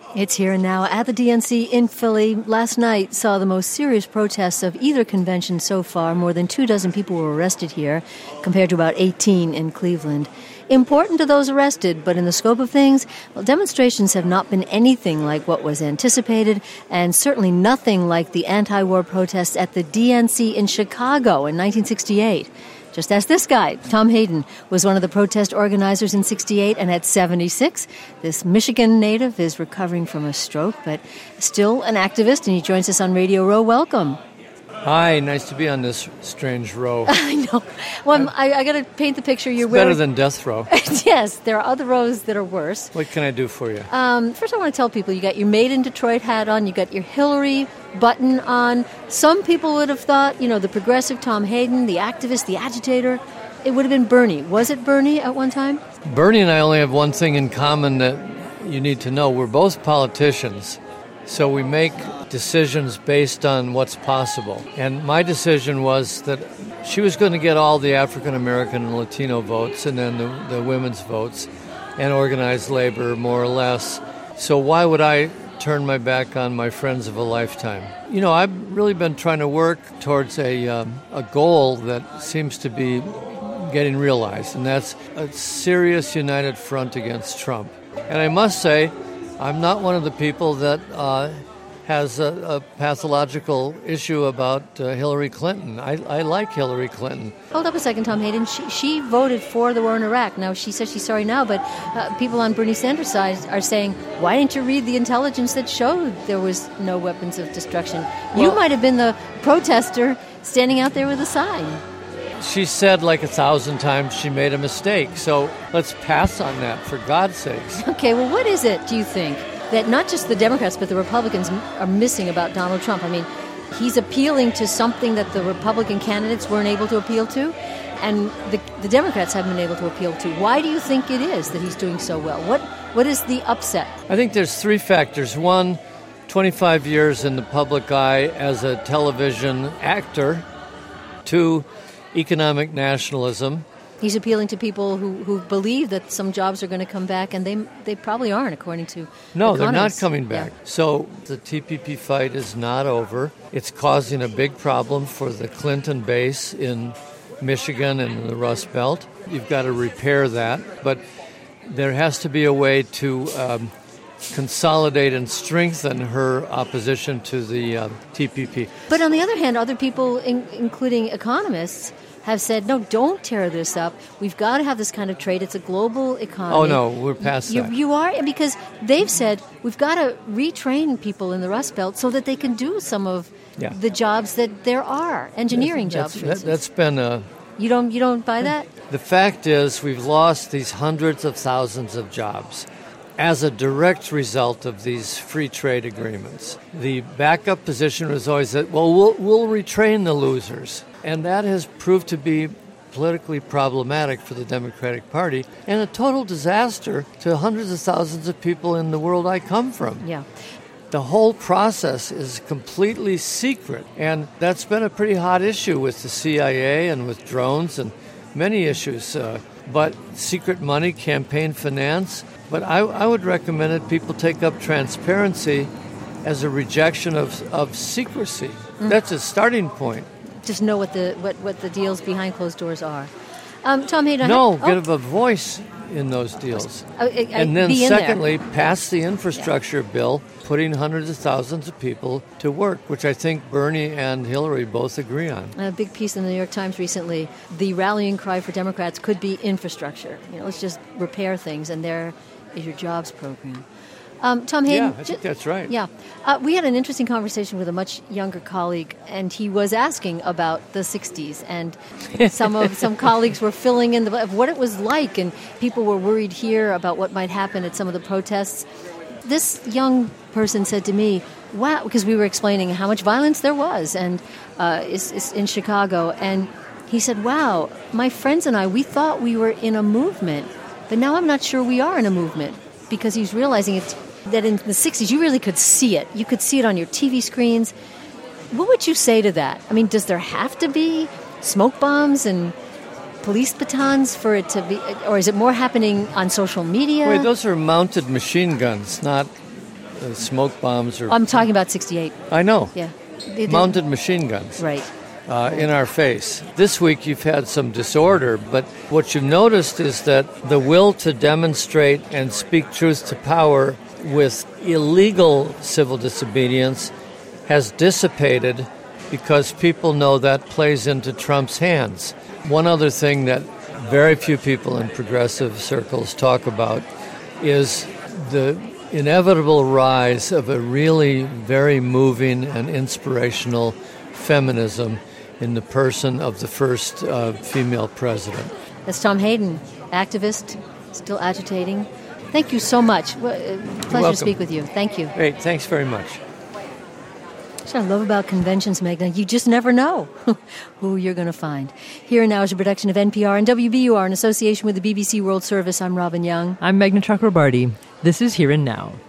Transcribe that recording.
It's here and now at the DNC in Philly. Last night saw the most serious protests of either convention so far. More than 24 people were arrested here, compared to about 18 in Cleveland. Important to those arrested, but in the scope of things, well, demonstrations have not been anything like what was anticipated, and certainly nothing like the anti-war protests at the DNC in Chicago in 1968. Just ask this guy. Tom Hayden was one of the protest organizers in 68, and at 76, this Michigan native is recovering from a stroke, but still an activist, and he joins us on Radio Row. Welcome. Hi, nice to be on this strange row. I know. Well, I got to paint the picture. You're better than death row. Yes, there are other rows that are worse. What can I do for you? First, I want to tell people you got your Made in Detroit hat on, you got your Hillary button on. Some people would have thought, the progressive Tom Hayden, the activist, the agitator, it would have been Bernie. Was it Bernie at one time? Bernie and I only have one thing in common that you need to know. We're both politicians, so we make decisions based on what's possible. And my decision was that she was going to get all the African American and Latino votes and then the women's votes and organized labor, more or less. So why would I turn my back on my friends of a lifetime? I've really been trying to work towards a goal that seems to be getting realized, and that's a serious united front against Trump. And I must say, I'm not one of the people that has a pathological issue about Hillary Clinton. I like Hillary Clinton. Hold up a second, Tom Hayden. She voted for the war in Iraq. Now, she says she's sorry now, but people on Bernie Sanders' side are saying, why didn't you read the intelligence that showed there was no weapons of destruction? You might have been the protester standing out there with a sign. She said like 1,000 times she made a mistake, so let's pass on that, for God's sakes. Okay, well, what is it, do you think, that not just the Democrats but the Republicans are missing about Donald Trump? I mean, he's appealing to something that the Republican candidates weren't able to appeal to, and the Democrats haven't been able to appeal to. Why do you think it is that he's doing so well? What is the upset? I think there's three factors. One, 25 years in the public eye as a television actor. Two, economic nationalism. He's appealing to people who believe that some jobs are going to come back, and they probably aren't, according to No, economists. They're not coming back. Yeah. So the TPP fight is not over. It's causing a big problem for the Clinton base in Michigan and the Rust Belt. You've got to repair that, but there has to be a way to consolidate and strengthen her opposition to the TPP. But on the other hand, other people, including economists, have said, no, don't tear this up. We've got to have this kind of trade. It's a global economy. Oh, no, we're past that. You are, because they've said we've got to retrain people in the Rust Belt so that they can do some of the jobs that there are, engineering jobs, for instance. That's been You don't buy that? The fact is we've lost these hundreds of thousands of jobs as a direct result of these free trade agreements. The backup position was always that, we'll retrain the losers. And that has proved to be politically problematic for the Democratic Party and a total disaster to hundreds of thousands of people in the world I come from. Yeah. The whole process is completely secret, and that's been a pretty hot issue with the CIA and with drones and many issues. But secret money, campaign finance. But I would recommend that people take up transparency as a rejection of secrecy. That's a starting point. Just know what the deals behind closed doors are. Tom Hayden, give a voice in those deals. And then secondly, pass the infrastructure bill, putting hundreds of thousands of people to work, which I think Bernie and Hillary both agree on. A big piece in the New York Times recently, the rallying cry for Democrats could be infrastructure. Let's just repair things, and there is your jobs program. Tom Hayden? Yeah, I think that's right. Yeah. We had an interesting conversation with a much younger colleague, and he was asking about the 60s, and some colleagues were filling in of what it was like, and people were worried here about what might happen at some of the protests. This young person said to me, wow, because we were explaining how much violence there was and is in Chicago, and he said, wow, my friends and I, we thought we were in a movement, but now I'm not sure we are in a movement, because he's realizing that in the 60s you really could see it. You could see it on your TV screens. What would you say to that? I mean, does there have to be smoke bombs and police batons for it to be, or is it more happening on social media? Wait, those are mounted machine guns, not smoke bombs or... I'm talking about 68. I know. Yeah. Mounted machine guns. Right. In our face. This week you've had some disorder, but what you've noticed is that the will to demonstrate and speak truth to power with illegal civil disobedience has dissipated because people know that plays into Trump's hands. One other thing that very few people in progressive circles talk about is the inevitable rise of a really very moving and inspirational feminism in the person of the first female president. That's Tom Hayden, activist, still agitating. Thank you so much. Pleasure to speak with you. Thank you. Great. Thanks very much. What I love about conventions, Meghna, you just never know who you're going to find. Here and Now is a production of NPR and WBUR in association with the BBC World Service. I'm Robin Young. I'm Meghna Chakrabarty. This is Here and Now.